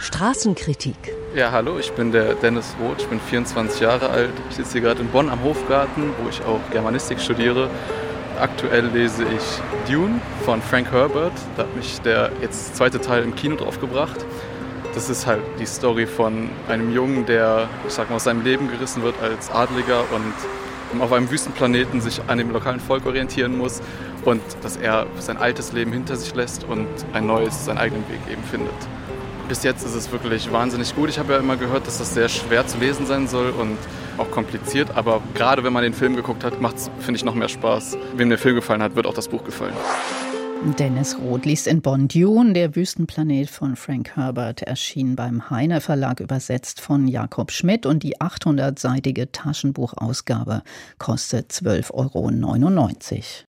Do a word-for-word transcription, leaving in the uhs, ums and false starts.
Straßenkritik. Ja, hallo, ich bin der Dennis Roth, ich bin vierundzwanzig Jahre alt. Ich sitze hier gerade in Bonn am Hofgarten, wo ich auch Germanistik studiere. Aktuell lese ich Dune von Frank Herbert. Da hat mich der jetzt zweite Teil im Kino drauf gebracht. Das ist halt die Story von einem Jungen, der, ich sag mal, aus seinem Leben gerissen wird als Adliger und auf einem Wüstenplaneten sich an dem lokalen Volk orientieren muss und dass er sein altes Leben hinter sich lässt und ein neues, seinen eigenen Weg eben findet. Bis jetzt ist es wirklich wahnsinnig gut. Ich habe ja immer gehört, dass das sehr schwer zu lesen sein soll und auch kompliziert, aber gerade wenn man den Film geguckt hat, macht es, finde ich, noch mehr Spaß. Wem der Film gefallen hat, wird auch das Buch gefallen. Dennis Roth liest in Bonn Dune, der Wüstenplanet von Frank Herbert, erschien beim Heine Verlag, übersetzt von Jakob Schmidt, und die achthundertseitige Taschenbuchausgabe kostet zwölf Euro neunundneunzig.